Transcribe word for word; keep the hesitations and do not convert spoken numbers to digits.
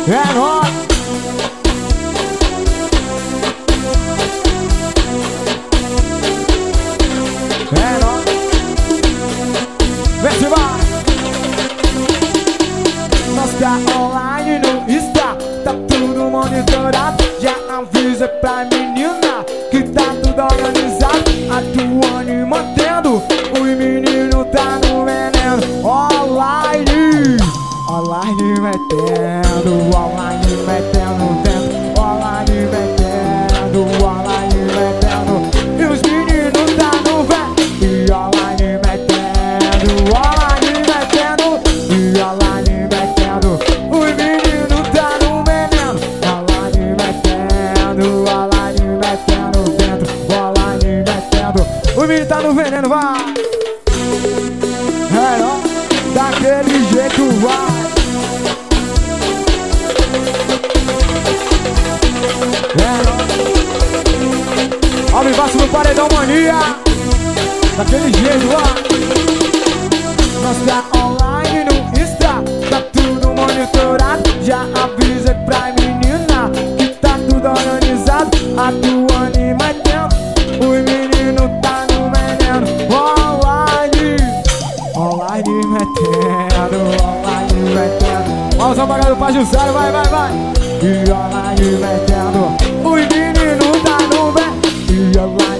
É nóis. É nóis. Vê se vai. Nós tá online no Insta, tá tudo monitorado. Já avisa pra menina que tá tudo organizado. Atuando e mantendo, os meninos tá no veneno. Online, online metendo, online metendo dentro, online metendo, online metendo. E os meninos tá no veneno. E online metendo, online metendo, e online metendo. Os meninos tá no veneno. Online metendo, online metendo dentro, online metendo. Os meninos tá no veneno, vai. É, ó, daquele jeito vai. É, ó, ao vivaço no paredão mania. Daquele jeito vai. Nós tá online no Insta, tá tudo monitorado. Já avisa pra menina que tá tudo organizado. Atuando e metendo, os meninos tá no veneno. Online, online metendo, online metendo. Vamos apagar o Paz Jussara, vai, vai, vai. E online metendo, os meninos tá no veneno. E online